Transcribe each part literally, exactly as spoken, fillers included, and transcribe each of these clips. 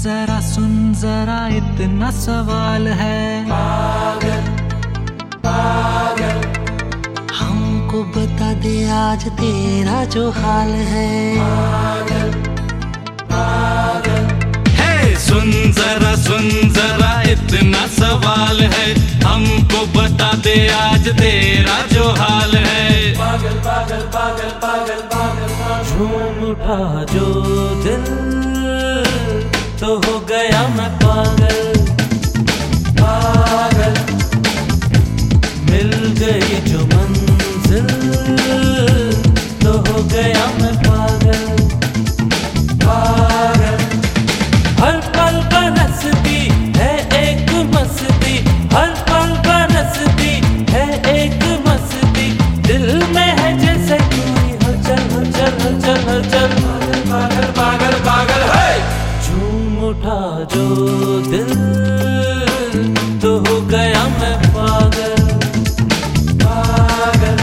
जरा सुन जरा इतना सवाल है, पागल पागल हमको बता दे आज तेरा जो हाल है। पागल पागल है सुन जरा सुन जरा इतना सवाल है, हमको बता दे आज तेरा जो हाल है। पागल पागल पागल पागल पागल झूम उठा जो दिल तो हो गया मैं पागल। पागल मिल गई जो मंजिल तो हो गया मैं पागल। पागल हर पल बरसती है एक मस्ती, हर पल बरसती है एक मस्ती, दिल में है जैसे कोई हलचल हलचल हलचल हलचल। पागल पागल पागल है झूम उठा जो दिल तो हो गया मैं पागल। पागल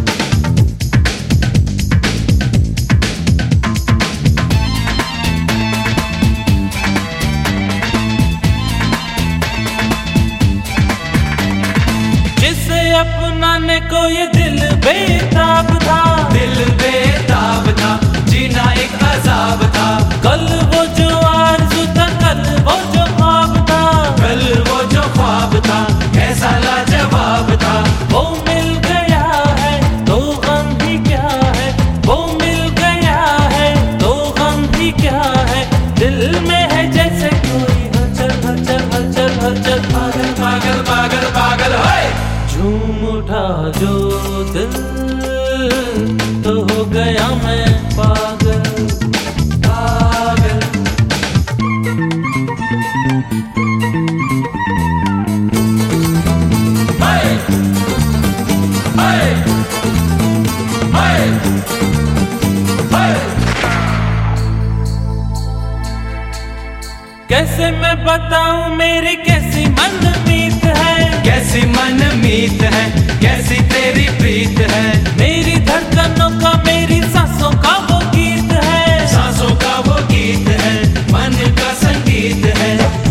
जिसे अपनाने को ये दिल बेताब था, दिल बेताब था, जीना एक अजाब था। कल वो जो आरज़ू था, कल वो जो ख्वाब था, कल वो जो ख्वाब था कैसा लाजवाब था। वो मिल गया है तो गम ही क्या है, वो मिल गया है तो गम ही क्या है, दिल में है जैसे कोई हलचल हलचल हलचल हलचल। पागल पागल पागल पागल है झूम उठा जो दिल तो हो गया मैं पागल। पागल हाय हाय हाय हाय कैसे मैं बताऊं मेरी कैसी मनमीत है, कैसी मनमीत है, कैसी तेरी प्रीत है। मेरी धड़कनों का मेरी सांसों का वो गीत है, सांसों का वो गीत है, मन का संगीत है।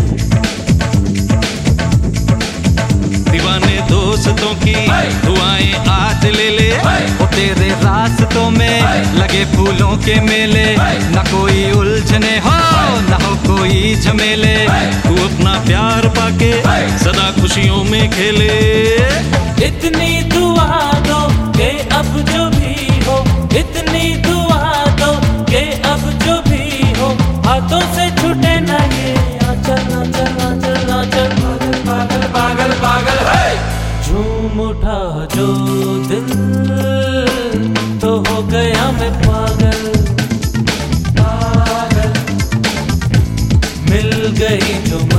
दीवाने दोस्तों की दुआएं आज ले ले, वो तेरे रास्तों में लगे फूलों के मेले। न कोई उलझने हो न हो कोई झमेले, तू अपना प्यार पाके सदा खुशियों में खेले। इतनी दुआ दो कि अब जो भी हो, इतनी दुआ दो कि अब जो भी हो, हाथों से छूटे ना ये आंचल आंचल आंचल आंचल। पागल पागल पागल है झूम उठा जो दिल तो हो गया मैं पागल। पागल मिल गई जो